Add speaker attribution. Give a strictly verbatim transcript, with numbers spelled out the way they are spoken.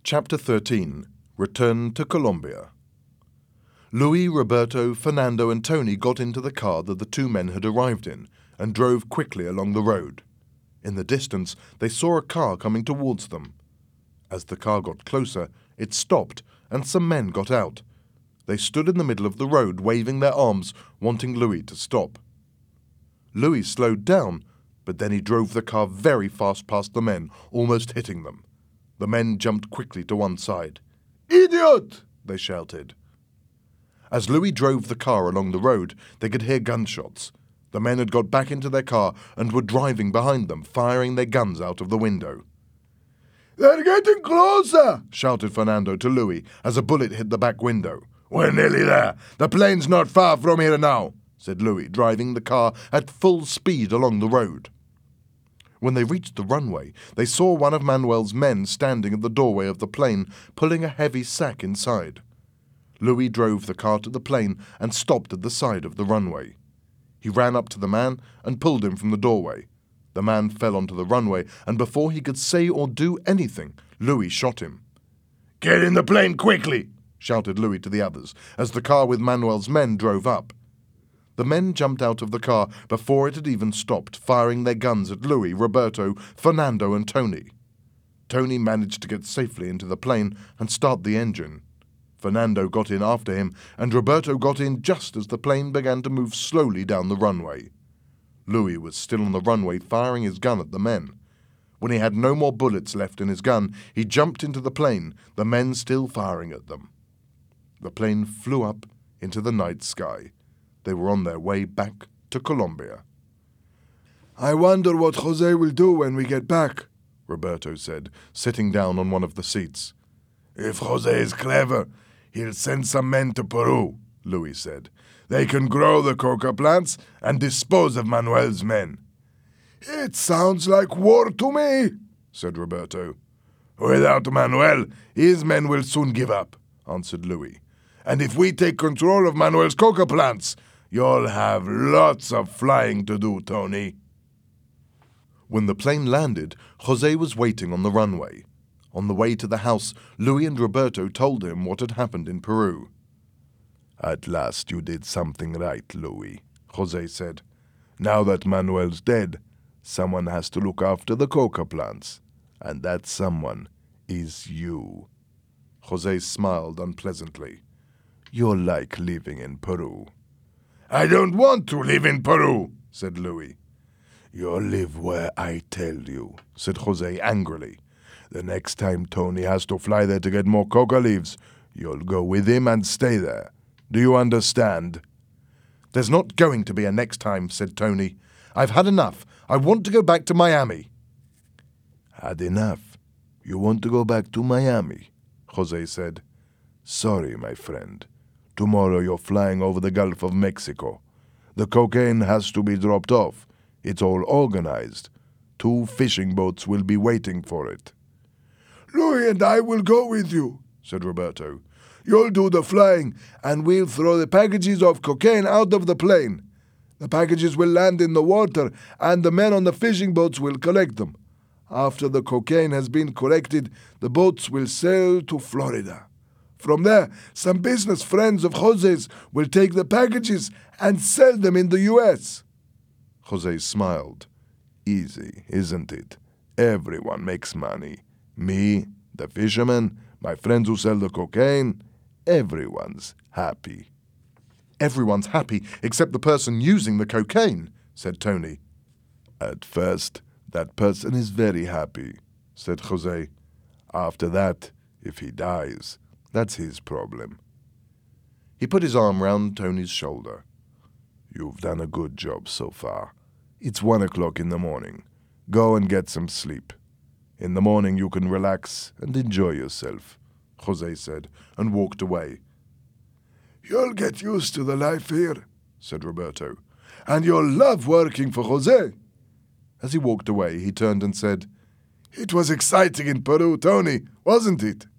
Speaker 1: Chapter thirteen. Return to Colombia. Louis, Roberto, Fernando and Tony got into the car that the two men had arrived in and drove quickly along the road. In the distance, they saw a car coming towards them. As the car got closer, it stopped and some men got out. They stood in the middle of the road waving their arms, wanting Louis to stop. Louis slowed down, but then he drove the car very fast past the men, almost hitting them. The men jumped quickly to one side. "Idiot!" they shouted. As Louis drove the car along the road, they could hear gunshots. The men had got back into their car and were driving behind them, firing their guns out of the window. "They're getting closer!" shouted Fernando to Louis as a bullet hit the back window. "We're nearly there. The plane's not far from here now," said Louis, driving the car at full speed along the road. When they reached the runway, they saw one of Manuel's men standing at the doorway of the plane, pulling a heavy sack inside. Louis drove the car to the plane and stopped at the side of the runway. He ran up to the man and pulled him from the doorway. The man fell onto the runway, and before he could say or do anything, Louis shot him. "Get in the plane quickly!" shouted Louis to the others, as the car with Manuel's men drove up. The men jumped out of the car before it had even stopped, firing their guns at Louis, Roberto, Fernando and Tony. Tony managed to get safely into the plane and start the engine. Fernando got in after him, and Roberto got in just as the plane began to move slowly down the runway. Louis was still on the runway firing his gun at the men. When he had no more bullets left in his gun, he jumped into the plane, the men still firing at them. The plane flew up into the night sky. They were on their way back to Colombia. "I wonder what Jose will do when we get back," Roberto said, sitting down on one of the seats. "If Jose is clever, he'll send some men to Peru," Louis said. "They can grow the coca plants and dispose of Manuel's men." "It sounds like war to me," said Roberto. "Without Manuel, his men will soon give up," answered Louis. "And if we take control of Manuel's coca plants, you'll have lots of flying to do, Tony." When the plane landed, Jose was waiting on the runway. On the way to the house, Louis and Roberto told him what had happened in Peru. "At last you did something right, Louis," Jose said. "Now that Manuel's dead, someone has to look after the coca plants, and that someone is you." Jose smiled unpleasantly. "You're like living in Peru." "I don't want to live in Peru," said Louis. "You'll live where I tell you," said Jose angrily. "The next time Tony has to fly there to get more coca leaves, you'll go with him and stay there. Do you understand?" "There's not going to be a next time," said Tony. "I've had enough. I want to go back to Miami." "Had enough? You want to go back to Miami?" Jose said. "Sorry, my friend. Tomorrow you're flying over the Gulf of Mexico. The cocaine has to be dropped off. It's all organized. Two fishing boats will be waiting for it." "Louis and I will go with you," said Roberto. "You'll do the flying, and we'll throw the packages of cocaine out of the plane. The packages will land in the water, and the men on the fishing boats will collect them. After the cocaine has been collected, the boats will sail to Florida. From there, some business friends of Jose's will take the packages and sell them in the U S" Jose smiled. "Easy, isn't it? Everyone makes money. Me, the fishermen, my friends who sell the cocaine. Everyone's happy." "Everyone's happy except the person using the cocaine," said Tony. "At first, that person is very happy," said Jose. "After that, if he dies, that's his problem." He put his arm round Tony's shoulder. "You've done a good job so far. It's one o'clock in the morning. Go and get some sleep. In the morning you can relax and enjoy yourself," Jose said, and walked away. "You'll get used to the life here," said Roberto, "and you'll love working for Jose." As he walked away, he turned and said, "It was exciting in Peru, Tony, wasn't it?"